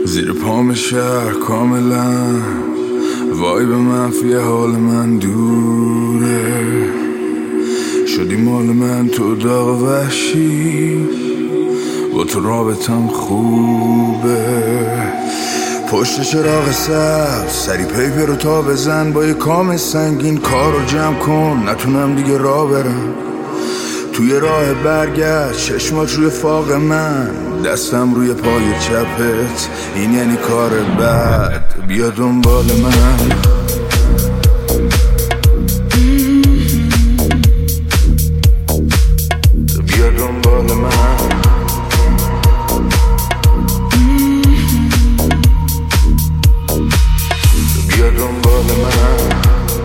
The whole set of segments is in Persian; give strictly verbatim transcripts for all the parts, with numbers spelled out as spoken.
زیر پام شهر کاملا وای به منفی حال من دوره، شدی مال من تو داغ وحشی، با تو رابطم خوبه. پشت چراغ سبز سری پیپر رو تا بزن، با یه کام سنگین کار رو جمع کن، نتونم دیگه راه برم. توی راه برگشت چشمات روی فاق من، دستم روی پای چپت، این یعنی کار بد، بیا دنبال من. بیا دنبال من. بیا دنبال من.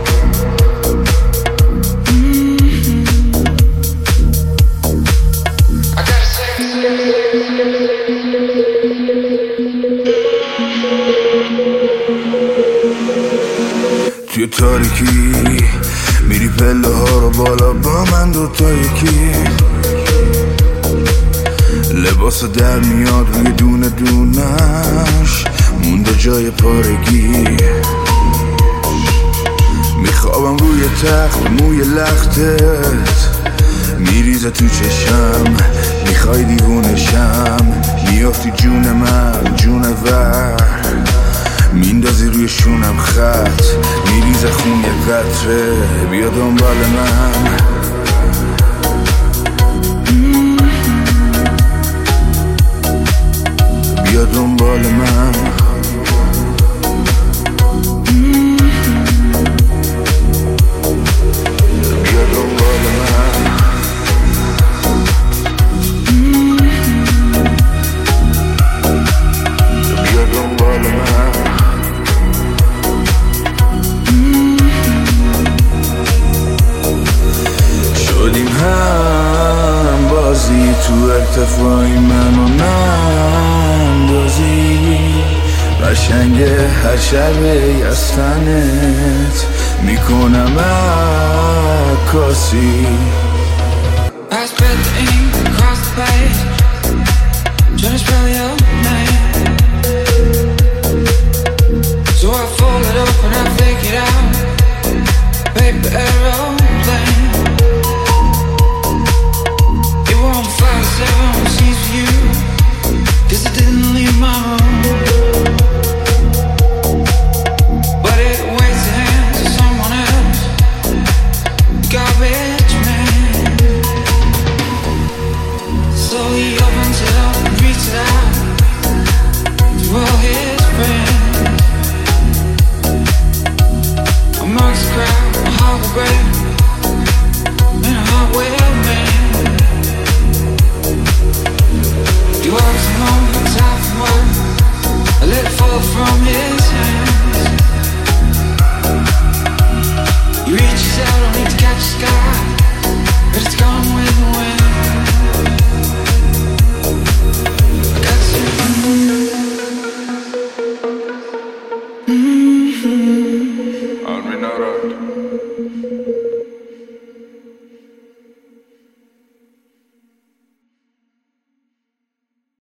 توی تاریکی میری پله ها رو بالا با من دوتا یکی، لباس در میاد روی دونه دونش، مونده جای پارگی. میخوابم روی تخت موی لختت میریزه تو چشم، میخوای دیوونشم، میافتی جون من جون ور، میندازی روی شونم خط، میریزه خون یه قطره، بیا دنبال من. بیا دنبال من. بیا دنبال من. بیا دنبال من. شدیم هم بازی تو ارتفاعی منو نندازی، قشنگه هر شبه از تنت میکنم عکاسی. I spread the ink across the page, trying to spell your name, so I fold it up and I fake it out, paper arrow.